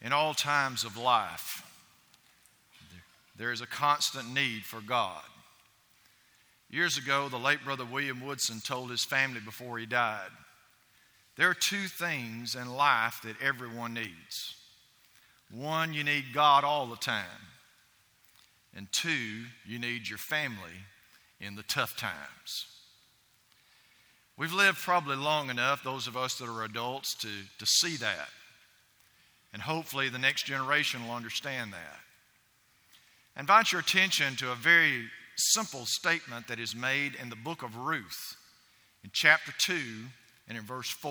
In all times of life, there is a constant need for God. Years ago, the late Brother William Woodson told his family before he died, there are two things in life that everyone needs. One, you need God all the time. And two, you need your family in the tough times. We've lived probably long enough, those of us that are adults, to see that. And hopefully the next generation will understand that. I invite your attention to a very simple statement that is made in the book of Ruth, in chapter 2 and in verse 4.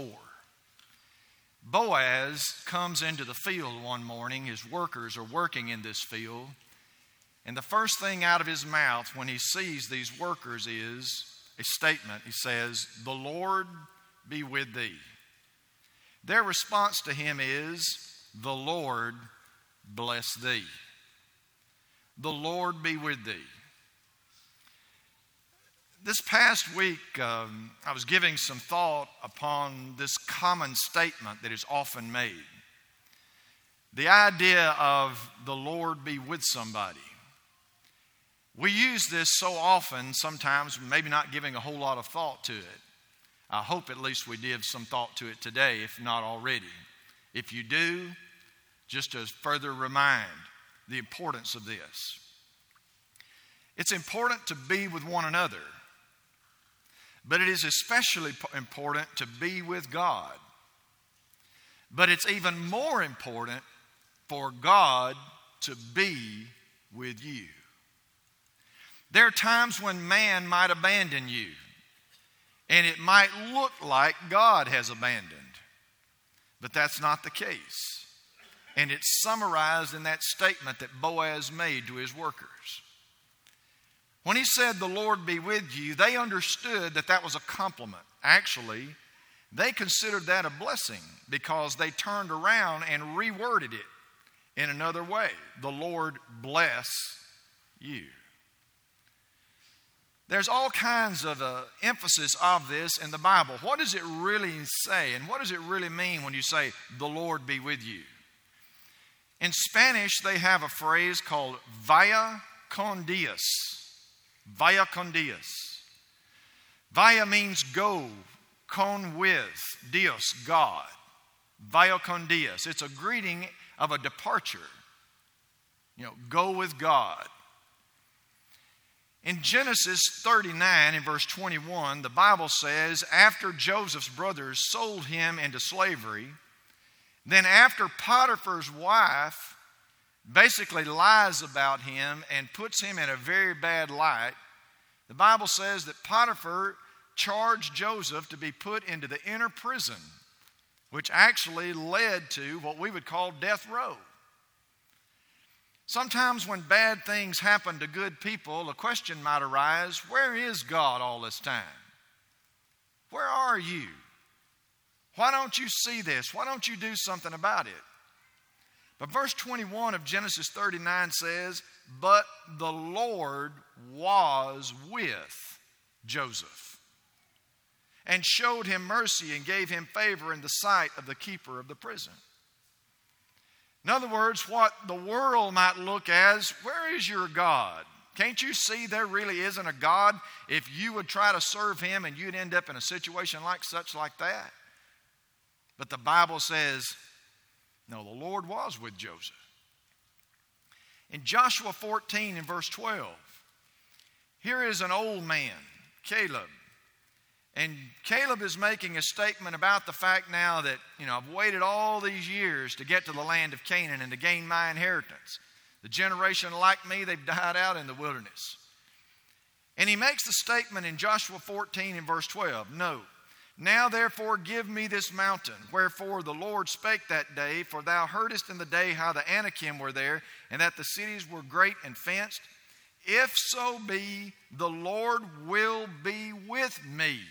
Boaz comes into the field one morning. His workers are working in this field. And the first thing out of his mouth when he sees these workers is a statement. He says, "The Lord be with thee." Their response to him is, "The Lord bless thee." The Lord be with thee. This past week, I was giving some thought upon this common statement that is often made. The idea of the Lord be with somebody. We use this so often, sometimes maybe not giving a whole lot of thought to it. I hope at least we give some thought to it today, if not already. If you do, just to further remind the importance of this. It's important to be with one another, but it is especially important to be with God. But it's even more important for God to be with you. There are times when man might abandon you, and it might look like God has abandoned, but that's not the case. And it's summarized in that statement that Boaz made to his workers. When he said, "The Lord be with you," they understood that that was a compliment. Actually, they considered that a blessing because they turned around and reworded it in another way. "The Lord bless you." There's all kinds of emphasis of this in the Bible. What does it really say? And what does it really mean when you say, "The Lord be with you"? In Spanish, they have a phrase called vaya con Dios. Vaya con Dios. Vaya means go, con with, Dios, God. Vaya con Dios. It's a greeting of a departure. Go with God. In Genesis 39, in verse 21, the Bible says, after Joseph's brothers sold him into slavery, then after Potiphar's wife basically lies about him and puts him in a very bad light, the Bible says that Potiphar charged Joseph to be put into the inner prison, which actually led to what we would call death row. Sometimes when bad things happen to good people, a question might arise, where is God all this time? Where are you? Why don't you see this? Why don't you do something about it? But verse 21 of Genesis 39 says, "But the Lord was with Joseph and showed him mercy and gave him favor in the sight of the keeper of the prison." In other words, what the world might look as, where is your God? Can't you see there really isn't a God if you would try to serve him and you'd end up in a situation like that? But the Bible says, no, the Lord was with Joseph. In Joshua 14 and verse 12, here is an old man, Caleb. And Caleb is making a statement about the fact now that, I've waited all these years to get to the land of Canaan and to gain my inheritance. The generation like me, they've died out in the wilderness. And he makes the statement in Joshua 14 and verse 12, "No, now therefore give me this mountain, wherefore the Lord spake that day, for thou heardest in the day how the Anakim were there, and that the cities were great and fenced. If so be, the Lord will be with me."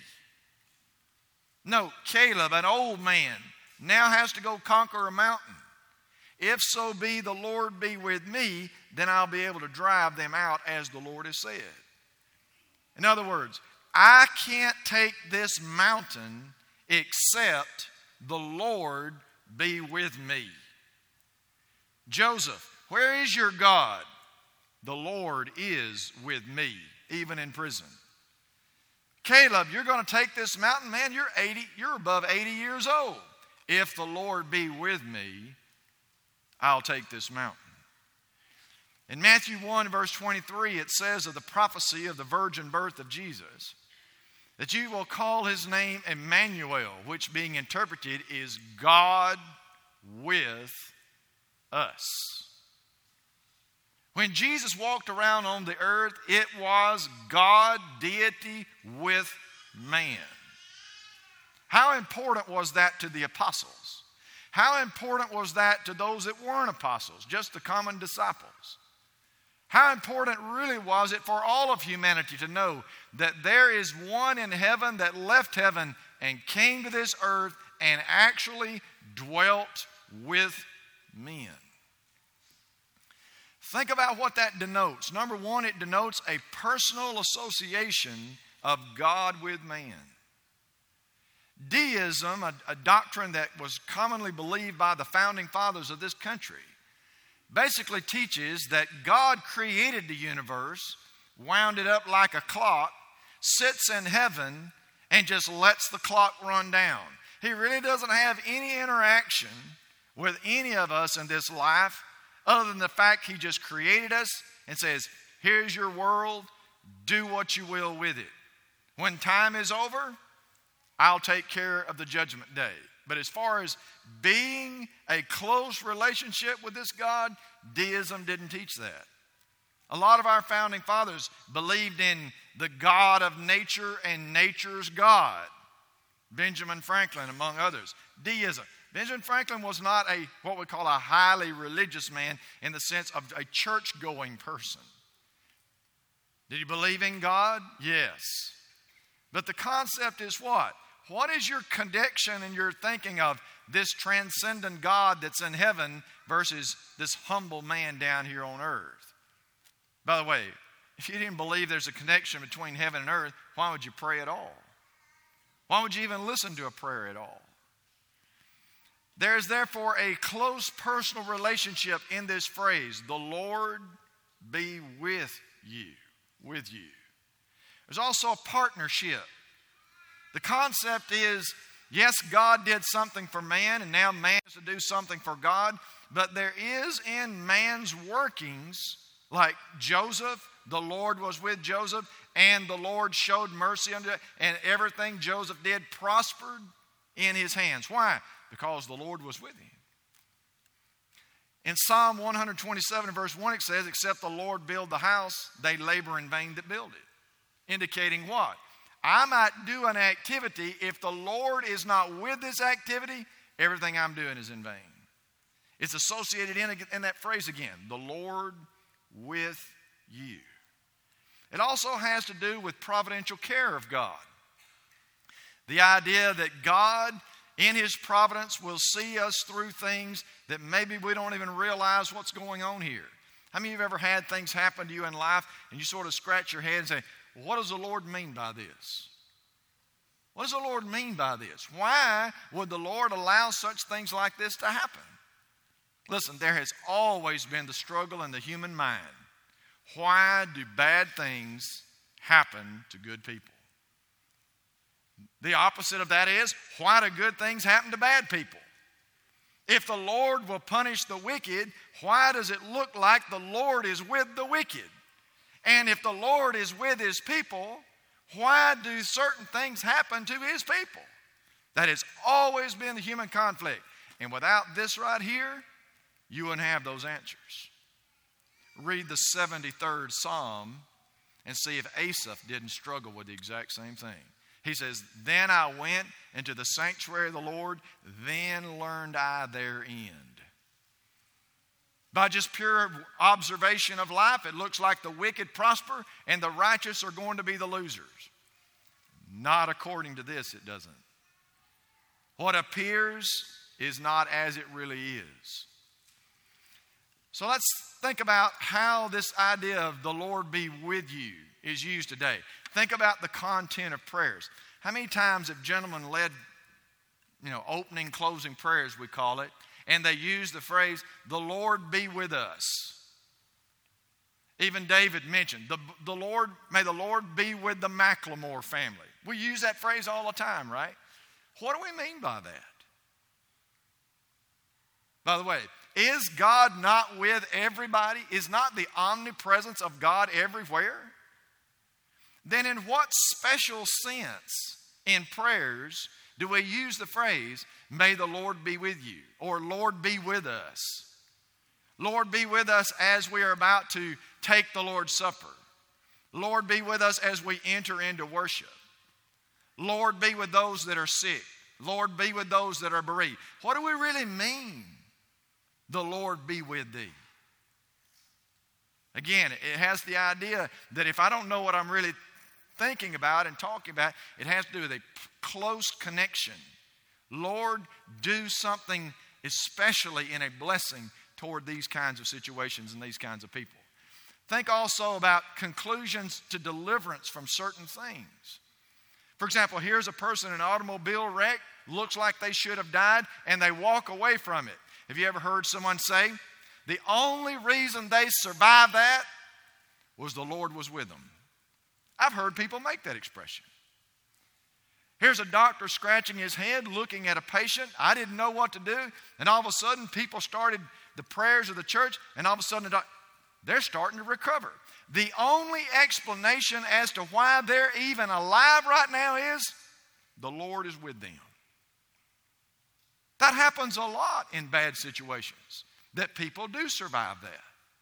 No, Caleb, an old man, now has to go conquer a mountain. "If so be the Lord be with me, then I'll be able to drive them out as the Lord has said." In other words, I can't take this mountain except the Lord be with me. Joseph, where is your God? The Lord is with me, even in prison. Caleb, you're going to take this mountain? Man, you're above 80 years old. If the Lord be with me, I'll take this mountain. In Matthew 1, verse 23, it says of the prophecy of the virgin birth of Jesus, that you will call his name Emmanuel, which being interpreted is God with us. When Jesus walked around on the earth, it was God, deity, with man. How important was that to the apostles? How important was that to those that weren't apostles, just the common disciples? How important really was it for all of humanity to know that there is one in heaven that left heaven and came to this earth and actually dwelt with men? Think about what that denotes. Number one, it denotes a personal association of God with man. Deism, a doctrine that was commonly believed by the founding fathers of this country, basically teaches that God created the universe, wound it up like a clock, sits in heaven, and just lets the clock run down. He really doesn't have any interaction with any of us in this life, other than the fact he just created us and says, here's your world, do what you will with it. When time is over, I'll take care of the judgment day. But as far as being a close relationship with this God, deism didn't teach that. A lot of our founding fathers believed in the God of nature and nature's God. Benjamin Franklin, among others. Deism. Benjamin Franklin was not what we call a highly religious man in the sense of a church-going person. Did he believe in God? Yes. But the concept is what? What is your connection and your thinking of this transcendent God that's in heaven versus this humble man down here on earth? By the way, if you didn't believe there's a connection between heaven and earth, why would you pray at all? Why would you even listen to a prayer at all? There is therefore a close personal relationship in this phrase, the Lord be with you, with you. There's also a partnership. The concept is, yes, God did something for man, and now man has to do something for God, but there is in man's workings, like Joseph, the Lord was with Joseph, and the Lord showed mercy unto him, and everything Joseph did prospered in his hands. Why? Because the Lord was with him. In Psalm 127 verse 1 it says, except the Lord build the house, they labor in vain that build it. Indicating what? I might do an activity. If the Lord is not with this activity, everything I'm doing is in vain. It's associated in that phrase again, the Lord with you. It also has to do with providential care of God. The idea that God, in his providence, will see us through things that maybe we don't even realize what's going on here. How many of you have ever had things happen to you in life and you sort of scratch your head and say, what does the Lord mean by this? What does the Lord mean by this? Why would the Lord allow such things like this to happen? Listen, there has always been the struggle in the human mind. Why do bad things happen to good people? The opposite of that is, why do good things happen to bad people? If the Lord will punish the wicked, why does it look like the Lord is with the wicked? And if the Lord is with his people, why do certain things happen to his people? That has always been the human conflict. And without this right here, you wouldn't have those answers. Read the 73rd Psalm and see if Asaph didn't struggle with the exact same thing. He says, then I went into the sanctuary of the Lord, then learned I their end. By just pure observation of life, it looks like the wicked prosper and the righteous are going to be the losers. Not according to this, it doesn't. What appears is not as it really is. So let's think about how this idea of the Lord be with you is used today. Think about the content of prayers. How many times have gentlemen led, opening, closing prayers, we call it, and they use the phrase, the Lord be with us. Even David mentioned, may the Lord be with the Macklemore family. We use that phrase all the time, right? What do we mean by that? By the way, is God not with everybody? Is not the omnipresence of God everywhere? Then in what special sense in prayers do we use the phrase, may the Lord be with you, or Lord be with us? Lord be with us as we are about to take the Lord's Supper. Lord be with us as we enter into worship. Lord be with those that are sick. Lord be with those that are bereaved. What do we really mean? The Lord be with thee. Again, it has the idea that if I don't know what I'm really thinking about and talking about, it has to do with a close connection. Lord, do something especially in a blessing toward these kinds of situations and these kinds of people. Think also about conclusions to deliverance from certain things. For example, here's a person in an automobile wreck, looks like they should have died, and they walk away from it. Have you ever heard someone say, the only reason they survived that was the Lord was with them? I've heard people make that expression. Here's a doctor scratching his head, looking at a patient. I didn't know what to do. And all of a sudden, people started the prayers of the church, and all of a sudden, they're starting to recover. The only explanation as to why they're even alive right now is the Lord is with them. That happens a lot in bad situations, that people do survive that.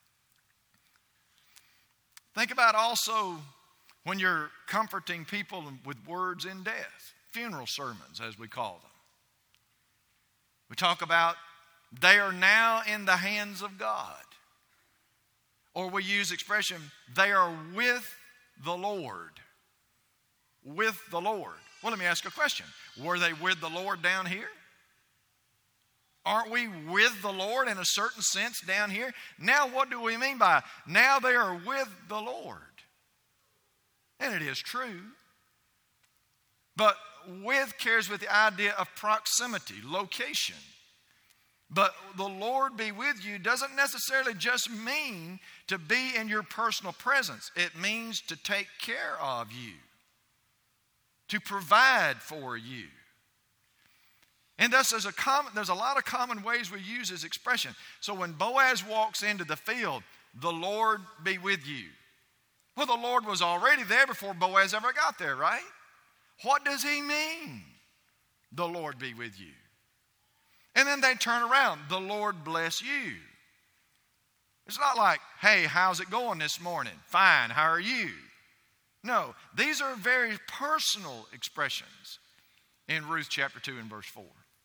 Think about also when you're comforting people with words in death, funeral sermons as we call them. We talk about they are now in the hands of God. Or we use the expression, they are with the Lord. With the Lord. Well, let me ask a question. Were they with the Lord down here? Aren't we with the Lord in a certain sense down here? Now what do we mean by now they are with the Lord? And it is true. But with carries with the idea of proximity, location. But the Lord be with you doesn't necessarily just mean to be in your personal presence. It means to take care of you, to provide for you. And thus there's a lot of common ways we use this expression. So when Boaz walks into the field, the Lord be with you. Well, the Lord was already there before Boaz ever got there, right? What does he mean? The Lord be with you. And then they turn around, the Lord bless you. It's not like, hey, how's it going this morning? Fine, how are you? No, these are very personal expressions in Ruth chapter 2 and verse 4.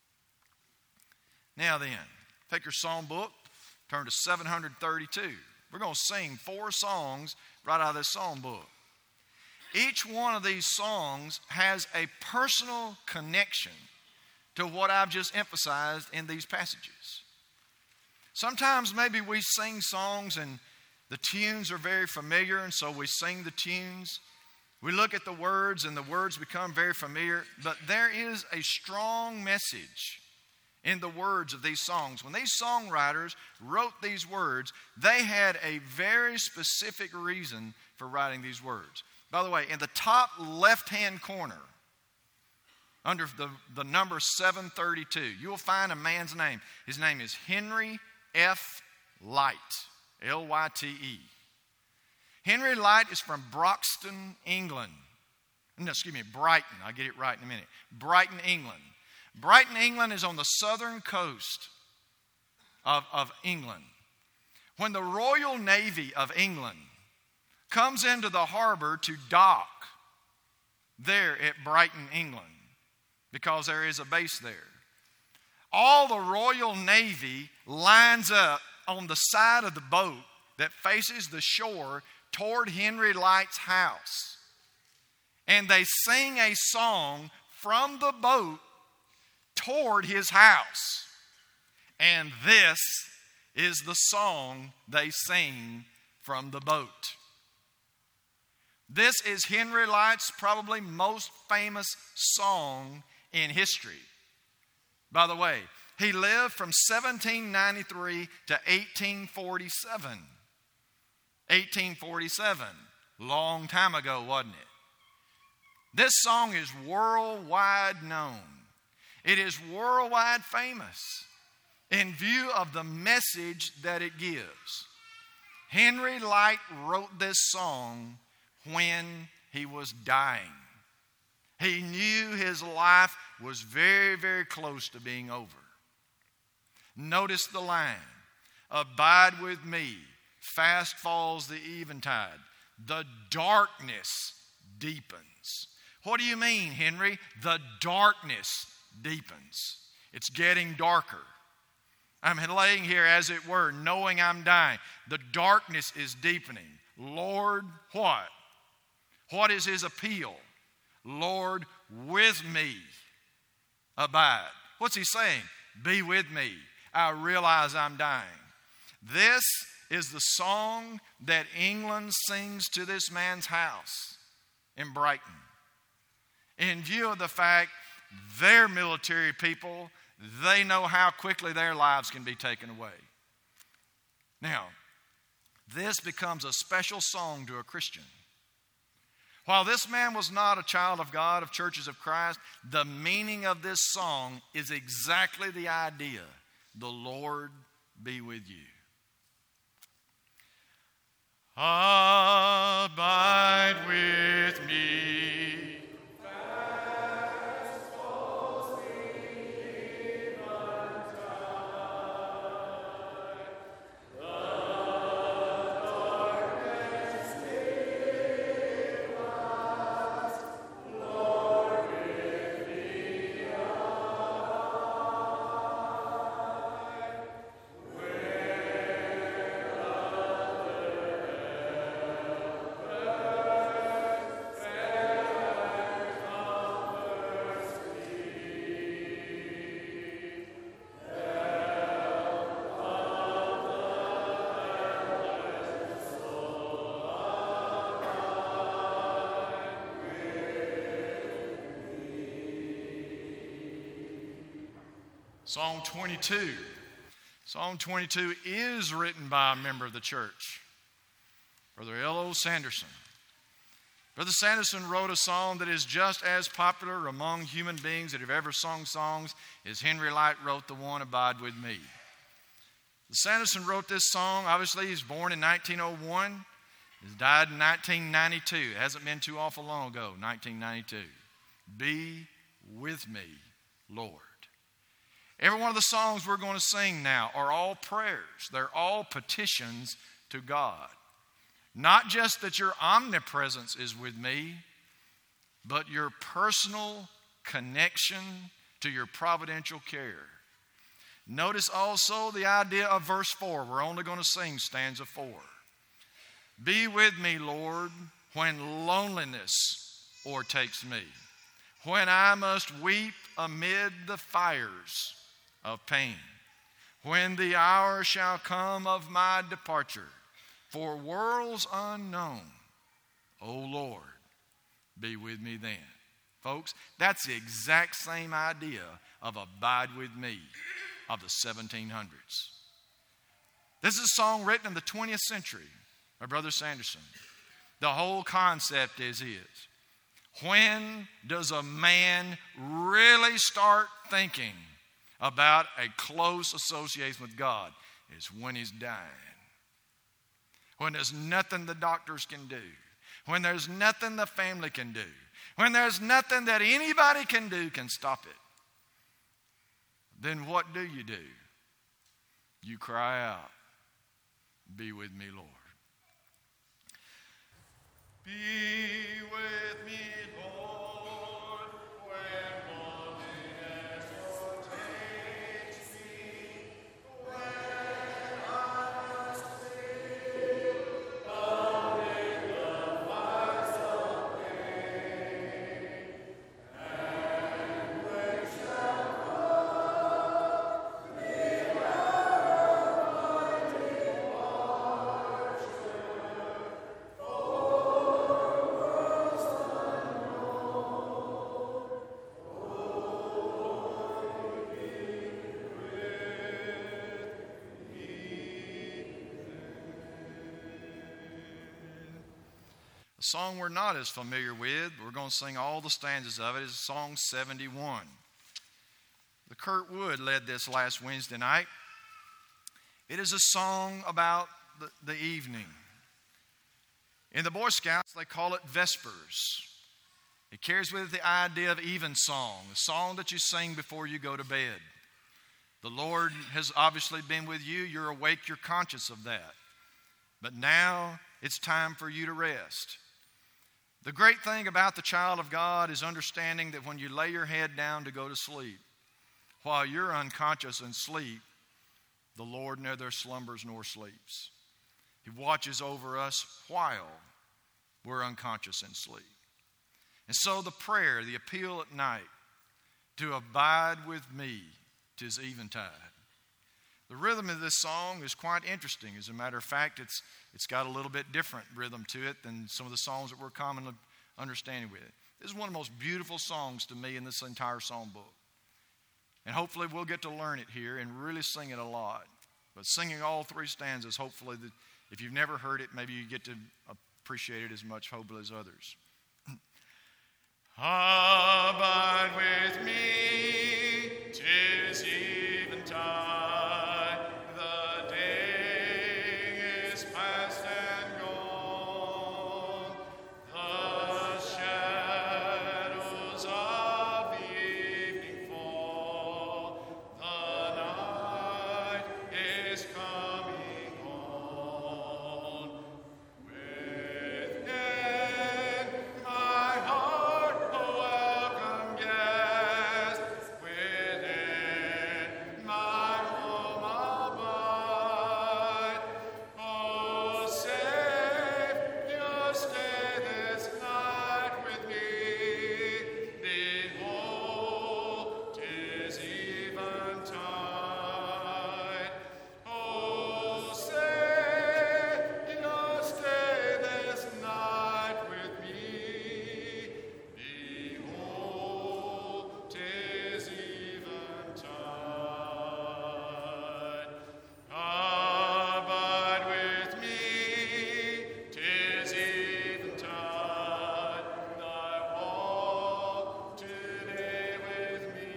Now then, take your psalm book, turn to 732. We're going to sing 4 songs right out of this psalm book. Each one of these songs has a personal connection to what I've just emphasized in these passages. Sometimes maybe we sing songs and the tunes are very familiar, and so we sing the tunes. We look at the words and the words become very familiar, but there is a strong message in the words of these songs. When these songwriters wrote these words, they had a very specific reason for writing these words. By the way, in the top left-hand corner, under the number 732, you will find a man's name. His name is Henry F. Lyte, L-Y-T-E. Henry Lyte is from Broxton, England. No, excuse me, Brighton. I'll get it right in a minute. Brighton, England. Brighton, England is on the southern coast of England. When the Royal Navy of England comes into the harbor to dock there at Brighton, England, because there is a base there, all the Royal Navy lines up on the side of the boat that faces the shore toward Henry Lyte's house. And they sing a song from the boat toward his house. And this is the song they sing from the boat. This is Henry Lyte's probably most famous song in history. By the way, He lived from 1793 to 1847. 1847, long time ago, wasn't it? This song is worldwide known. It is worldwide famous in view of the message that it gives. Henry Light wrote this song when he was dying. He knew his life was very, very close to being over. Notice the line, abide with me, fast falls the eventide, the darkness deepens. What do you mean, Henry? The darkness deepens. It's getting darker. I'm laying here, as it were, knowing I'm dying. The darkness is deepening. Lord, what? What is his appeal? Lord, with me, abide. What's he saying? Be with me. I realize I'm dying. This is the song that England sings to this man's house in Brighton. In view of the fact they're military people, they know how quickly their lives can be taken away. Now, this becomes a special song to a Christian. While this man was not a child of God, of Churches of Christ, the meaning of this song is exactly the idea. The Lord be with you. Abide with me. Psalm 22. Psalm 22 is written by a member of the church, Brother L.O. Sanderson. Brother Sanderson wrote a song that is just as popular among human beings that have ever sung songs as Henry Light wrote the one, Abide With Me. Sanderson wrote this song. Obviously, he was born in 1901. He died in 1992. It hasn't been too awful long ago, 1992. Be with me, Lord. Every one of the songs we're going to sing now are all prayers. They're all petitions to God. Not just that your omnipresence is with me, but your personal connection to your providential care. Notice also the idea of verse 4. We're only going to sing stanza 4. Be with me, Lord, when loneliness o'ertakes me, when I must weep amid the fires of pain, when the hour shall come of my departure for worlds unknown. O Lord, be with me then. Folks, that's the exact same idea of abide with me of the 1700s. This is a song written in the 20th century by Brother Sanderson. The whole concept is his. When does a man really start thinking about a close association with God? Is when he's dying. When there's nothing the doctors can do. When there's nothing the family can do. When there's nothing that anybody can do can stop it. Then what do? You cry out, be with me, Lord. Be with me, Lord, when loneliness overtakes me, when I must feel amid the fires of pain, and when shall come the hour of my departure, for worlds unknown. song we're not as familiar with, we're going to sing all the stanzas of it, is Song 71. The Kurt Wood led this last Wednesday night. It is a song about the evening. In the Boy Scouts, they call it Vespers. It carries with it the idea of evensong, the song that you sing before you go to bed. The Lord has obviously been with you. You're awake. You're conscious of that. But now it's time for you to rest. The great thing about the child of God is understanding that when you lay your head down to go to sleep, while you're unconscious and sleep, the Lord neither slumbers nor sleeps. He watches over us while we're unconscious and sleep. And so the prayer, the appeal at night, to abide with me 'tis eventide. The rhythm of this song is quite interesting. As a matter of fact, it's got a little bit different rhythm to it than some of the songs that we're commonly understanding with it. This is one of the most beautiful songs to me in this entire songbook. And hopefully we'll get to learn it here and really sing it a lot. But singing all three stanzas, hopefully, if you've never heard it, maybe you get to appreciate it as much, hopefully, as others. Abide with me, 'tis eventide. The day is past and gone. The shadows of the evening fall. The night is coming on. Within my heart a welcome guest. Within my home abide. Oh, Savior, stay this night with me. Behold, 'tis eventide. Oh, Savior, stay this night with me. Behold, 'tis eventide. Abide with me, 'tis eventide. Thy walk today with me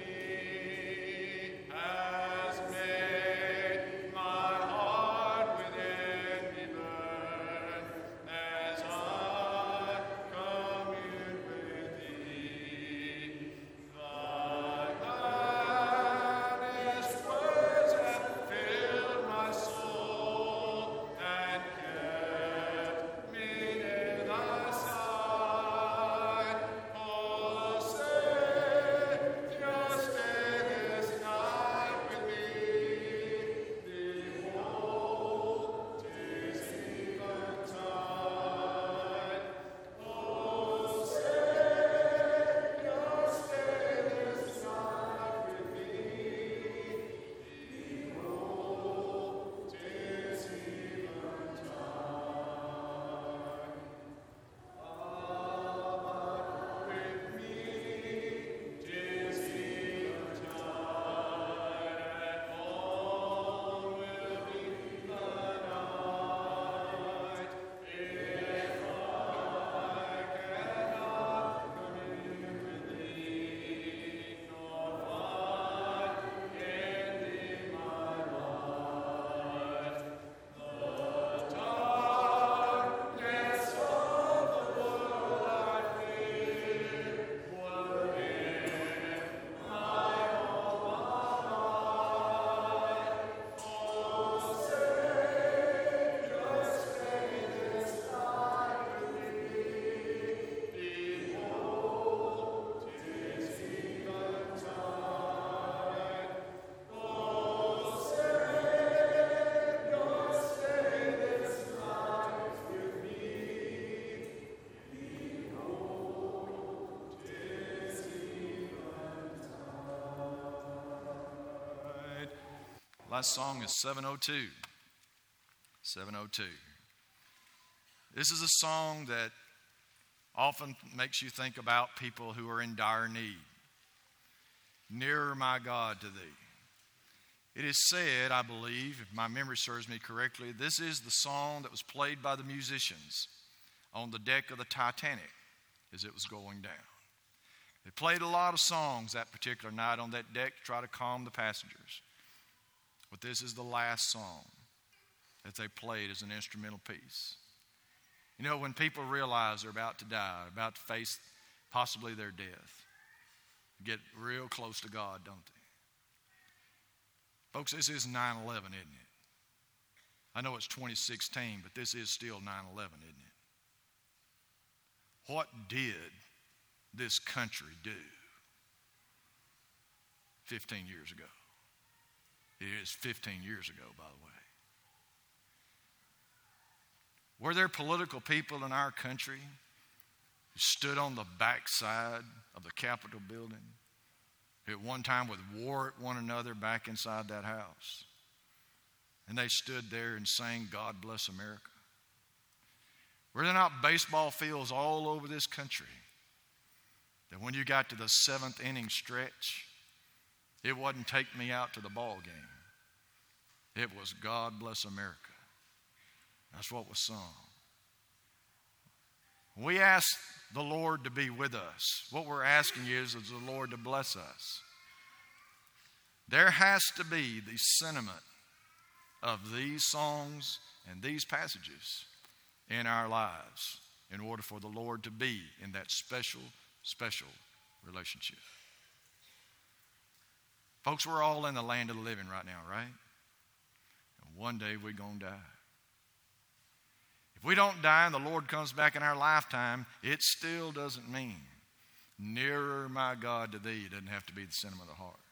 has made my heart within me burn as I commune with thee. Thy honest words have filled my soul and kept me near thy side. Oh, Savior, stay this night with me. Behold, 'tis eventide. Oh, Savior, stay this night with me. Behold, 'tis eventide. Abide with me, 'tis eventide, and all will be the night. If I cannot commune with thee, nor find in thee my life, the darkness of the world I fear were in my home abide. Oh, Savior, stay this night with me. Behold, 'tis eventide. Oh, Savior, stay this night with me. Behold, 'tis eventide. Last song is 702. 702. This is a song that often makes you think about people who are in dire need. Nearer, my God, to thee. It is said, I believe, if my memory serves me correctly, this is the song that was played by the musicians on the deck of the Titanic as it was going down. They played a lot of songs that particular night on that deck to try to calm the passengers. But this is the last song that they played as an instrumental piece. You know, when people realize they're about to die, about to face possibly their death, they get real close to God, don't they? Folks, this is 9/11, isn't it? I know it's 2016, but this is still 9/11, isn't it? What did this country do 15 years ago? It is 15 years ago, by the way. Were there political people in our country who stood on the backside of the Capitol building, who at one time would war at one another back inside that house? And they stood there and sang, "God Bless America." Were there not baseball fields all over this country that when you got to the 7th inning stretch, it wasn't "Take me out to the ball game"? It was "God Bless America." That's what was sung. We ask the Lord to be with us. What we're asking is the Lord to bless us. There has to be the sentiment of these songs and these passages in our lives in order for the Lord to be in that special, special relationship. Folks, we're all in the land of the living right now, right? And one day we're going to die. If we don't die and the Lord comes back in our lifetime, it still doesn't mean "Nearer, my God, to thee" doesn't have to be the sentiment of the heart.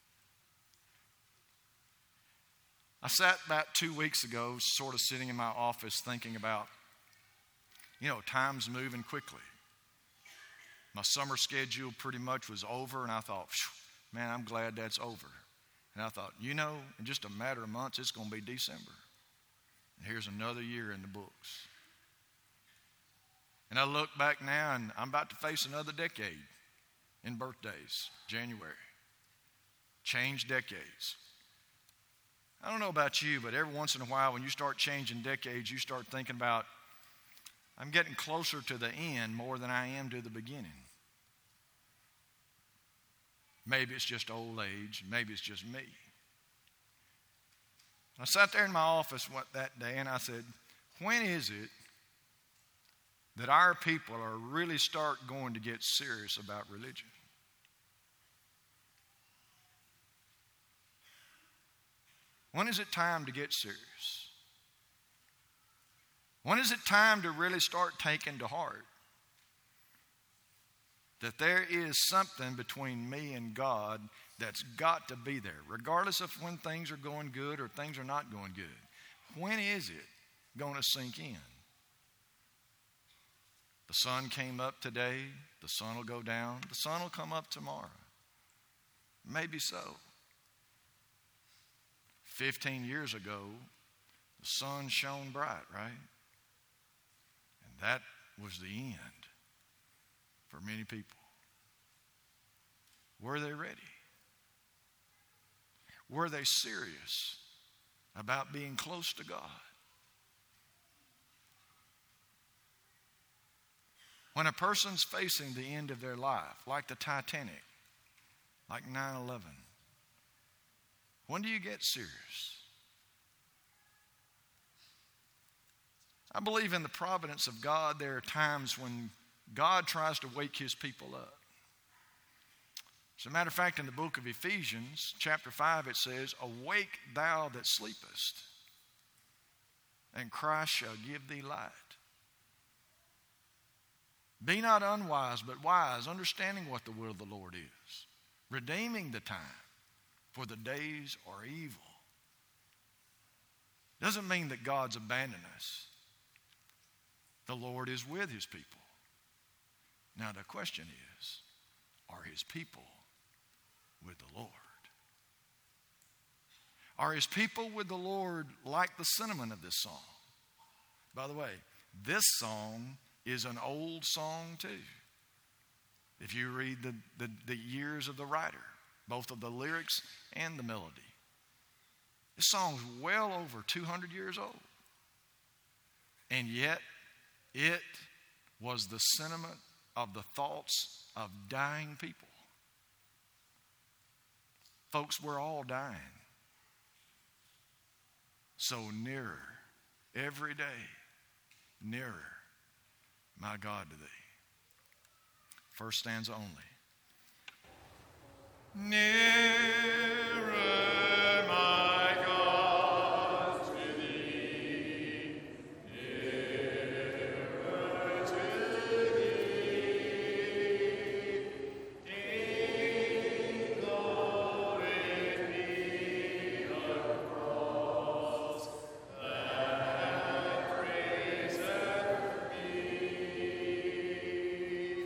I sat about 2 weeks ago sort of sitting in my office thinking about, time's moving quickly. My summer schedule pretty much was over, and I thought, man, I'm glad that's over. And I thought, in just a matter of months, it's going to be December. And here's another year in the books. And I look back now, and I'm about to face another decade in birthdays, January. Change decades. I don't know about you, but every once in a while when you start changing decades, you start thinking about, I'm getting closer to the end more than I am to the beginning. Maybe it's just old age. Maybe it's just me. I sat there in my office that day and I said, when is it that our people are really start going to get serious about religion? When is it time to get serious? When is it time to really start taking to heart that there is something between me and God that's got to be there, regardless of when things are going good or things are not going good? When is it going to sink in? The sun came up today, the sun will go down, the sun will come up tomorrow. Maybe so. 15 years ago, the sun shone bright, right? And that was the end for many people. Were they ready? Were they serious about being close to God? When a person's facing the end of their life, like the Titanic, like 9/11, when do you get serious? I believe in the providence of God. There are times when God tries to wake his people up. As a matter of fact, in the book of Ephesians, chapter 5, it says, "Awake thou that sleepest, and Christ shall give thee light. Be not unwise, but wise, understanding what the will of the Lord is, redeeming the time, for the days are evil." Doesn't mean that God's abandoned us. The Lord is with his people. Now the question is, are his people with the Lord? Are his people with the Lord like the sentiment of this song? By the way, this song is an old song too. If you read the years of the writer, both of the lyrics and the melody. This song's well over 200 years old. And yet, it was the sentiment of the thoughts of dying people. Folks, we're all dying. So nearer, every day, nearer, my God, to thee. First stanza only. Nearer, my God, to thee. Nearer to thee. In glory be the cross that praiseth me.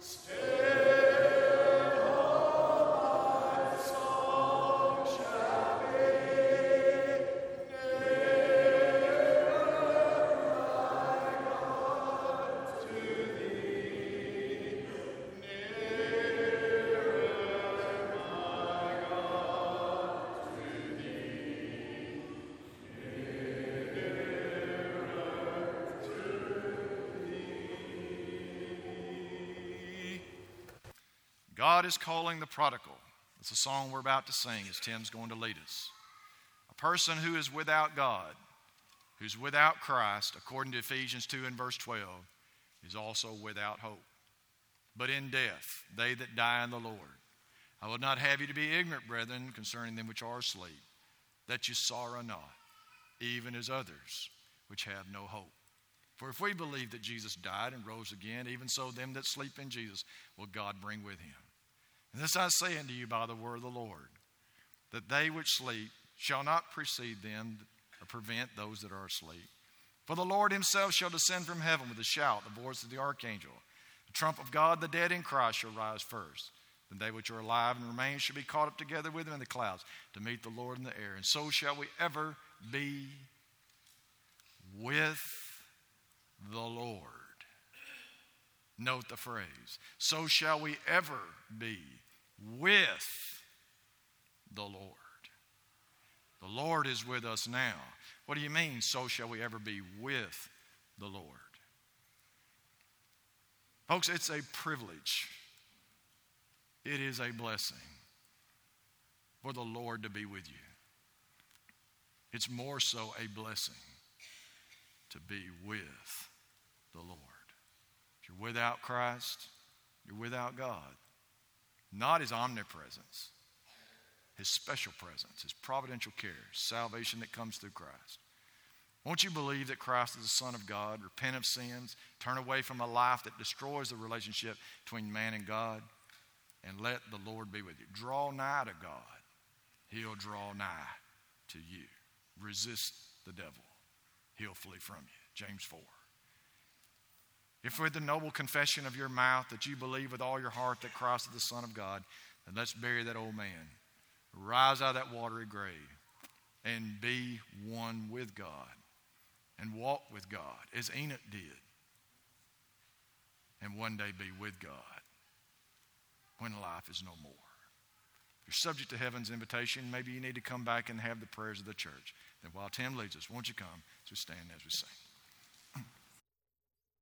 God is calling the prodigal. It's a song we're about to sing as Tim's going to lead us. A person who is without God, who's without Christ, according to Ephesians 2 and verse 12, is also without hope. But in death, they that die in the Lord. I would not have you to be ignorant, brethren, concerning them which are asleep, that you sorrow not, even as others which have no hope. For if we believe that Jesus died and rose again, even so them that sleep in Jesus will God bring with him. And this I say unto you by the word of the Lord, that they which sleep shall not precede them or prevent those that are asleep. For the Lord himself shall descend from heaven with a shout, the voice of the archangel, the trump of God. The dead in Christ shall rise first. Then they which are alive and remain shall be caught up together with them in the clouds to meet the Lord in the air. And so shall we ever be with the Lord. Note the phrase. So shall we ever be with the Lord. The Lord is with us now. What do you mean, so shall we ever be with the Lord? Folks, it's a privilege. It is a blessing for the Lord to be with you. It's more so a blessing to be with the Lord. If you're without Christ, you're without God. Not his omnipresence, his special presence, his providential care, salvation that comes through Christ. Won't you believe that Christ is the Son of God, repent of sins, turn away from a life that destroys the relationship between man and God, and let the Lord be with you. Draw nigh to God. He'll draw nigh to you. Resist the devil. He'll flee from you. James 4. If with the noble confession of your mouth that you believe with all your heart that Christ is the Son of God, then let's bury that old man. Rise out of that watery grave and be one with God and walk with God as Enoch did, and one day be with God when life is no more. If you're subject to heaven's invitation, maybe you need to come back and have the prayers of the church. Then while Tim leads us, won't you come as we stand as we sing?